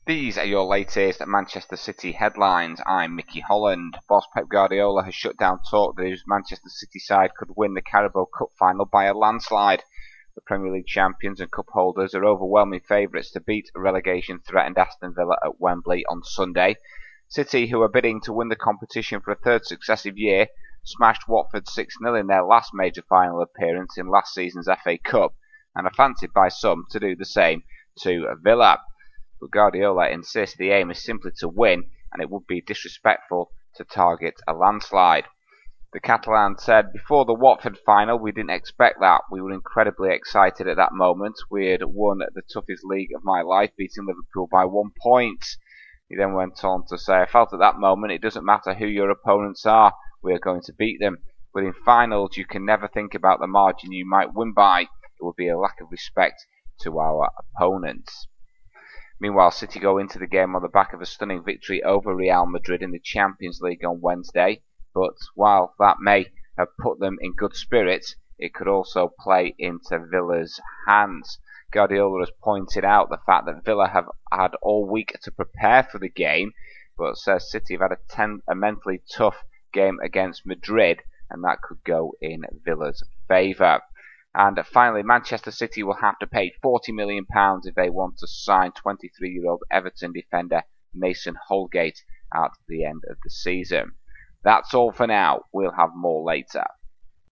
These are your latest Manchester City headlines. I'm Mickey Holland. Boss Pep Guardiola has shut down talk that his Manchester City side could win the Carabao Cup final by a landslide. The Premier League champions and cup holders are overwhelming favourites to beat relegation-threatened Aston Villa at Wembley on Sunday. City, who are bidding to win the competition for a third successive year, smashed Watford 6-0 in their last major final appearance in last season's FA Cup, and are fancied by some to do the same to Villa. But Guardiola insists the aim is simply to win, and it would be disrespectful to target a landslide. The Catalan said, "Before the Watford final, we didn't expect that. We were incredibly excited at that moment. We had won the toughest league of my life, beating Liverpool by 1 point." He then went on to say, "I felt at that moment it doesn't matter who your opponents are, we are going to beat them. But in finals, you can never think about the margin you might win by. It would be a lack of respect to our opponents." Meanwhile, City go into the game on the back of a stunning victory over Real Madrid in the Champions League on Wednesday. But while that may have put them in good spirits, it could also play into Villa's hands. Guardiola has pointed out the fact that Villa have had all week to prepare for the game, but says City have had a mentally tough game against Madrid, and that could go in Villa's favour. And finally, Manchester City will have to pay £40 million if they want to sign 23-year-old Everton defender Mason Holgate at the end of the season. That's all for now. We'll have more later.